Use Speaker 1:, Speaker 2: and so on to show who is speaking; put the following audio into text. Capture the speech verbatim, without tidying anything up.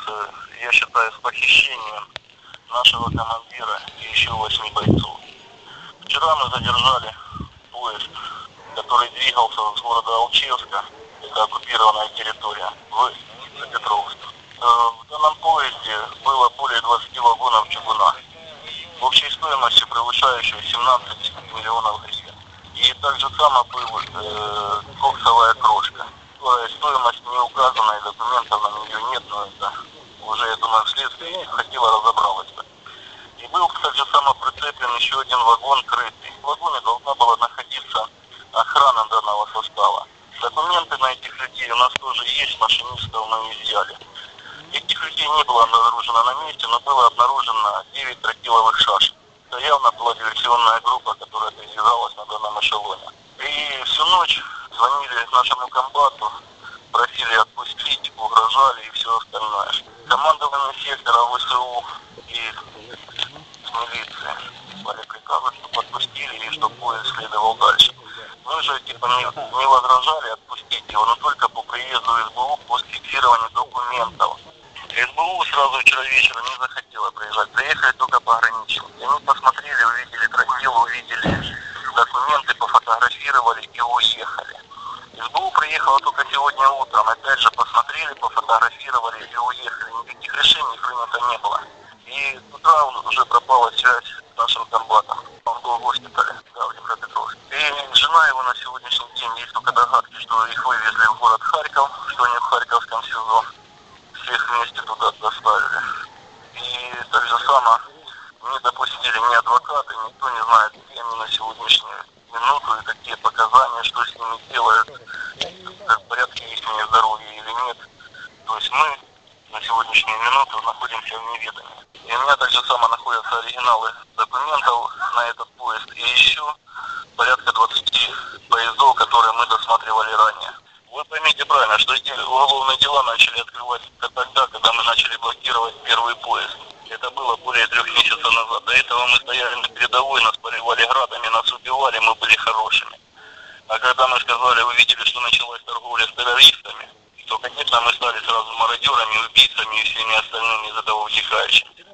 Speaker 1: э, я считаю, с похищением нашего командира и еще восьми бойцов. Вчера мы задержали поезд, который двигался с города Алчевска, это оккупированная территория, в Петровск. В данном поезде было более двадцати вагонов чугуна, общей стоимостью превышающей семнадцать миллионов гривен. И также само была э, коксовая крошка, которая стоимость не указана, и документов на нее нет, но это уже, я думаю, вследствие хотела разобралась. И был также само прицеплен еще один вагон крытый. В вагоне должна была находиться охрана данного состава. Документы на этих людей у нас тоже есть, машинистов мы изъяли. Этих людей не было обнаружено на месте, но было обнаружено девять тротиловых шашек. Это явно была диверсионная группа, которая передвигалась на данном эшелоне. И всю ночь звонили нашему комбату, просили отпустить, угрожали и все остальное. Командование сектора ВСУ и милиции дали приказы, чтобы отпустили и чтобы поезд следовал дальше. Мы же типа не, не возражали отпустить его, но только по приезду СБУ после фиксирования документов. СБУ сразу вчера вечером не захотела приезжать, приехали только пограничники. Они посмотрели, увидели тротил, увидели документы, пофотографировали и уехали. СБУ приехала только сегодня утром, опять же посмотрели, пофотографировали и уехали. Никаких решений принято не было. И с утра уже пропала связь с нашим комбатом. Он был в госпитале, да, в Днепропетровске. И жена его на сегодняшний день, есть только догадки, что их вывезли в город Харьков, что они в Харьковском СИЗО. Всех вместе туда доставили. И так же само не допустили ни адвокаты, никто не знает, где они на сегодняшнюю минуту и какие показания, что с ними делают, как в порядке их здоровья или нет. То есть мы на сегодняшнюю минуту находимся в неведении. И у меня также само находятся оригиналы документов на этот поезд и еще порядка двадцати поездов, которые мы досматривали ранее. Вы поймите правильно, что эти уголовные дела начали открывать тогда, когда мы начали блокировать первый поезд. Это было более трех месяцев назад. До этого мы стояли на передовой, нас поливали градами, нас убивали, мы были хорошими. А когда мы сказали, увидели, что началась торговля с террористами, то, конечно, мы стали сразу мародерами, убийцами и всеми остальными из этого утекающими.